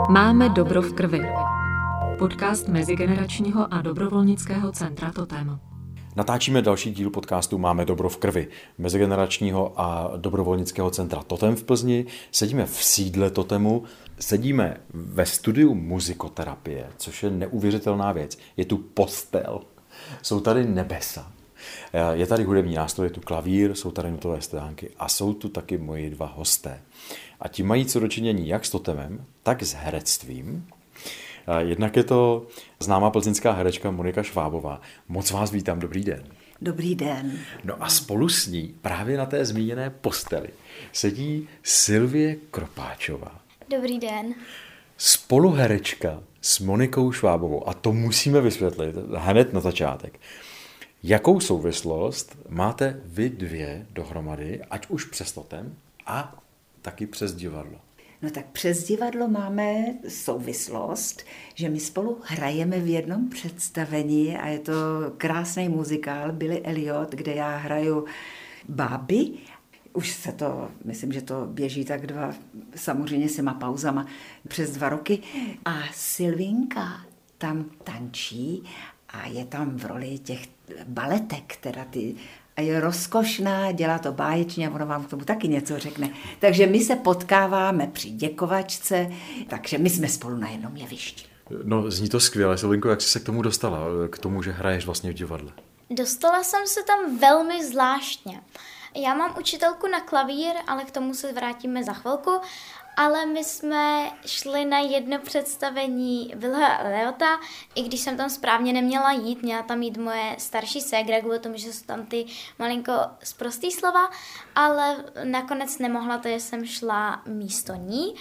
Máme dobro v krvi. Podcast Mezigeneračního a dobrovolnického centra Totem. Natáčíme další díl podcastu Máme dobro v krvi, Mezigeneračního a dobrovolnického centra Totem v Plzni. Sedíme v sídle Totemu, sedíme ve studiu muzikoterapie, což je neuvěřitelná věc. Je tu postel, jsou tady nebesa, je tady hudební nástroj, je tu klavír, jsou tady notové stránky a jsou tu taky moji dva hosté. A ti mají co dočinění jak s Totemem, tak s herectvím. Jednak je to známá plzeňská herečka Monika Švábová. Moc vás vítám, dobrý den. Dobrý den. No a spolu s ní právě na té zmíněné posteli sedí Sylvie Kropáčová. Dobrý den. Spoluherečka s Monikou Švábovou. A to musíme vysvětlit hned na začátek. Jakou souvislost máte vy dvě dohromady, ať už přes Totem a taky přes divadlo? No tak přes divadlo máme souvislost, že my spolu hrajeme v jednom představení a je to krásný muzikál Billy Elliot, kde já hraju báby. Už se to, myslím, že to běží tak samozřejmě s těma pauzama, přes 2 roky. A Sylvinka tam tančí a je tam v roli těch baletek, a je rozkošná, dělá to báječně a ona vám k tomu taky něco řekne. Takže my se potkáváme při děkovačce, takže my jsme spolu na jednom jevišti. No, zní to skvěle. Sylvinko, jak jsi se k tomu dostala? K tomu, že hraješ vlastně v divadle? Dostala jsem se tam velmi zvláštně. Já mám učitelku na klavír, ale k tomu se vrátíme za chvilku. Ale my jsme šli na jedno představení Billa Elliota, i když jsem tam správně neměla jít, měla tam jít moje starší ségra, kvůli tomu, že jsou tam ty malinko sprostý slova, ale nakonec nemohla, takže jsem šla místo ní.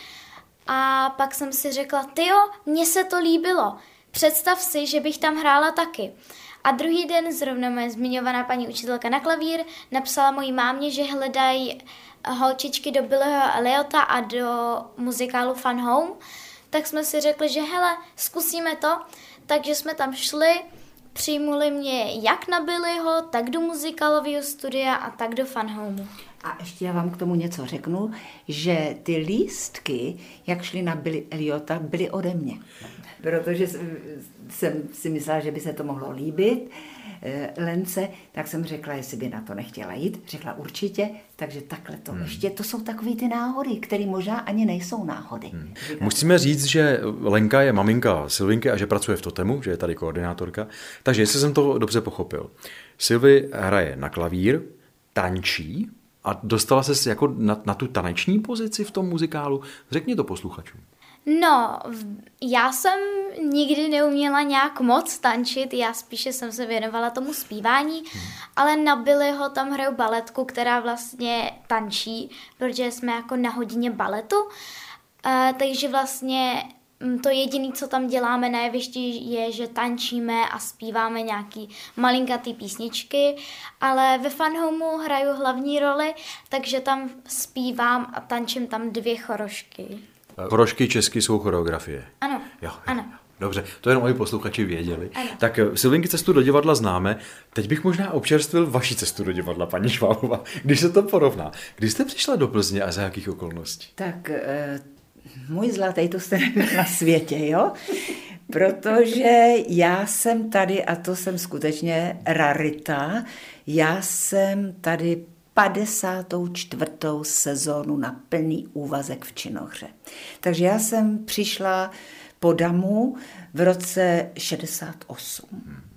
A pak jsem si řekla, tyjo, mně se to líbilo, představ si, že bych tam hrála taky. A druhý den zrovna moje zmiňovaná paní učitelka na klavír napsala mojí mámě, že hledají holčičky do Billyho Elliota a do muzikálu Fun Home, tak jsme si řekli, že hele, zkusíme to, takže jsme tam šli, přijmuli mě jak na Billyho, tak do muzikálového studia a tak do Fun Homeu. A ještě já vám k tomu něco řeknu, že ty lístky, jak šly na Billy Elliota, byly ode mě. Protože jsem si myslela, že by se to mohlo líbit Lence, tak jsem řekla, jestli by na to nechtěla jít. Řekla určitě, takže takhle to ještě. To jsou takový ty náhody, které možná ani nejsou náhody. Musíme říct, že Lenka je maminka Sylvinky a že pracuje v Totemu, že je tady koordinátorka. Takže jestli jsem to dobře pochopil. Sylvie hraje na klavír, tančí a dostala ses jako na tu taneční pozici v tom muzikálu. Řekni to posluchačům. No, já jsem nikdy neuměla nějak moc tančit, já spíše jsem se věnovala tomu zpívání, ale na Billyho tam hraju baletku, která vlastně tančí, protože jsme jako na hodině baletu, takže vlastně to jediné, co tam děláme na jevišti, je, že tančíme a zpíváme nějaký malinkatý písničky, ale ve Fun Homeu hraju hlavní roli, takže tam zpívám a tančím tam 2 chorošky. Chorošky česky jsou choreografie. Ano, jo. ano. Dobře, to jenom moji posluchači věděli. Ano. Tak Sylvinky cestu do divadla známe. Teď bych možná občerstvil vaši cestu do divadla, paní Švábová, když se to porovná. Kdy jste přišla do Plzně a za jakých okolností? Tak můj zlatý, to jste nebyl na světě, jo? Protože já jsem tady, a to jsem skutečně rarita, já jsem tady 54. sezónu na plný úvazek v činohře. Takže já jsem přišla po Damu v roce 68.